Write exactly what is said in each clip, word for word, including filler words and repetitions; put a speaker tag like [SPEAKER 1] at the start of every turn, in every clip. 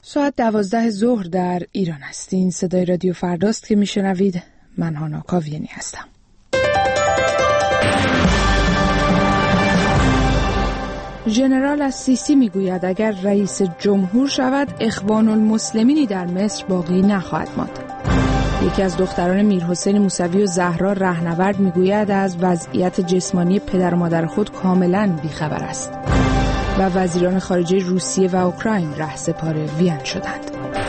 [SPEAKER 1] ساعت دوازده ظهر در ایران هستین. صدای رادیو فرداست که میشنوید. من هانا کاویانی هستم. ژنرال السیسی میگوید اگر رئیس جمهور شود اخوان المسلمینی در مصر باقی نخواهد ماند. یکی از دختران میرحسین موسوی و زهرا رهنورد میگوید از وضعیت جسمانی پدر و مادر خود کاملا بیخبر است. و وزیران خارجه روسیه و اوکراین رهسپار وین شدند.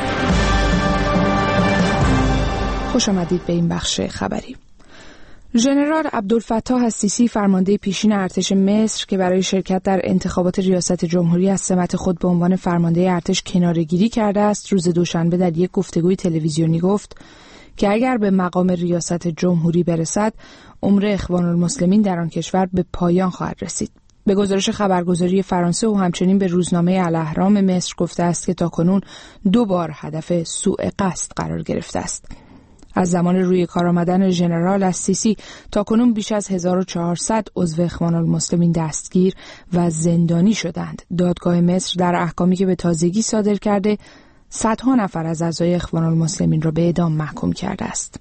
[SPEAKER 1] خوش آمدید به این بخش خبری. ژنرال عبدالفتاح السیسی فرمانده پیشین ارتش مصر که برای شرکت در انتخابات ریاست جمهوری از سمت خود به عنوان فرمانده ارتش کناره‌گیری کرده است، روز دوشنبه در یک گفتگوی تلویزیونی گفت که اگر به مقام ریاست جمهوری برسد، عمر اخوان المسلمین در آن کشور به پایان خواهد رسید. به گزارش خبرگزاری فرانسه و همچنین به روزنامه الاهرام مصر گفته است که تاکنون دو بار هدف سوء قصد قرار گرفته است. از زمان روی کار آمدن ژنرال السیسی تاکنون بیش از هزار و چهارصد عضو اخوان المسلمین دستگیر و زندانی شدند. دادگاه مصر در احکامی که به تازگی صادر کرده، صدها نفر از اعضای اخوان المسلمین را به اعدام محکوم کرده است.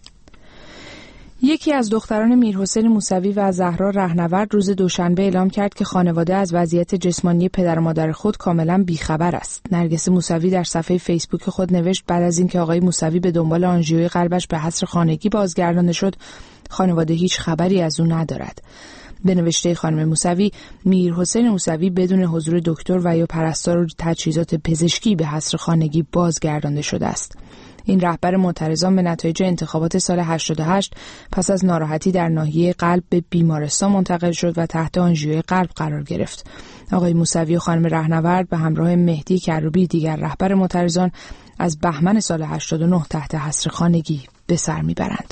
[SPEAKER 1] یکی از دختران میرحسین موسوی و زهرا رهنورد روز دوشنبه اعلام کرد که خانواده از وضعیت جسمانی پدر و مادر خود کاملا بیخبر است. نرگس موسوی در صفحه فیسبوک خود نوشت بعد از اینکه آقای موسوی به دنبال آنژیوی قلبش به حصر خانگی بازگردانده شد، خانواده هیچ خبری از او ندارد. به نوشته خانم موسوی، میرحسین موسوی بدون حضور دکتر و یا پرستار و تجهیزات پزشکی به حصر خانگی بازگردانده شده است. این رهبر معترضان به نتایج انتخابات سال هشتاد و هشت پس از ناراحتی در ناحیه قلب به بیمارستان منتقل شد و تحت آنژیوی قلب قرار گرفت. آقای موسوی و خانم رهنورد به همراه مهدی کروبی دیگر رهبر معترضان از بهمن سال هشتاد و نه تحت حصر خانگی به سر میبرند.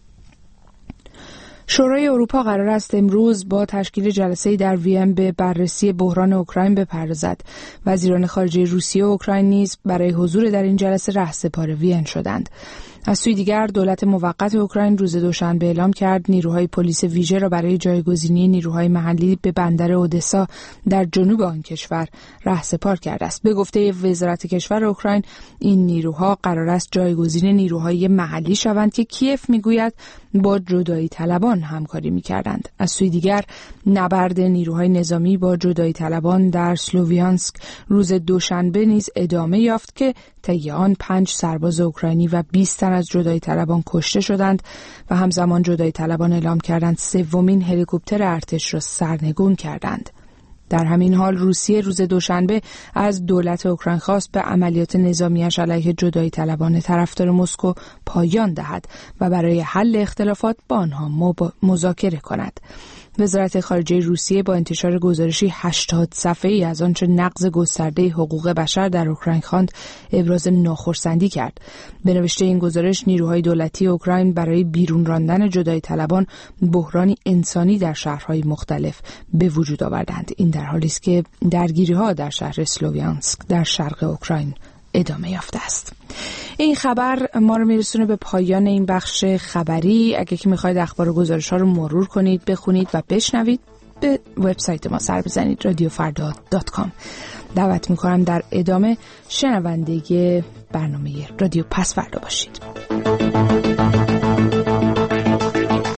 [SPEAKER 1] شورای اروپا قرار است امروز با تشکیل جلسه‌ای در وین به بررسی بحران اوکراین بپردازد. وزیران خارجه روسیه و اوکراین نیز برای حضور در این جلسه رهسپار وین شدند. از سوی دیگر دولت موقت اوکراین روز دوشنبه اعلام کرد نیروهای پلیس ویژه را برای جایگزینی نیروهای محلی به بندر اودسا در جنوب آن کشور رهسپار کرده است. به گفته وزارت کشور اوکراین، این نیروها قرار است جایگزین نیروهای محلی شوند که کیف میگوید با جدایی طلبان همکاری می‌کردند. از سوی دیگر نبرد نیروهای نظامی با جدایی طلبان در سلوویانسک روز دوشنبه نیز ادامه یافت که طی آن پنج سرباز اوکراینی و بیست تن از جدایی طلبان کشته شدند و همزمان جدایی طلبان اعلام کردند سومین هلیکوپتر ارتش را سرنگون کردند. در همین حال روسیه روز دوشنبه از دولت اوکراین خواست به عملیات نظامیش علیه جدایی طلبان طرفدار مسکو پایان دهد و برای حل اختلافات با آنها مذاکره کند. وزارت خارجه روسیه با انتشار گزارشی هشتاد صفحه‌ای از آنچه نقض گسترده حقوق بشر در اوکراین خواند ابراز ناخرسندی کرد. به نوشته این گزارش، نیروهای دولتی اوکراین برای بیرون راندن جدایی طلبان بحرانی انسانی در شهرهای مختلف به وجود آوردند. این در حالی است که درگیری‌ها در شهر سلوویانسک در شرق اوکراین ادامه یافته است. این خبر ما رو میرسونه به پایان این بخش خبری. اگه که میخواید اخبار و گزارش ها رو مرور کنید، بخونید و بشنوید، به وبسایت ما سر بزنید رادیو فردا دات کام. دعوت میکنم در ادامه شنونده برنامه رادیو پس فردا باشید.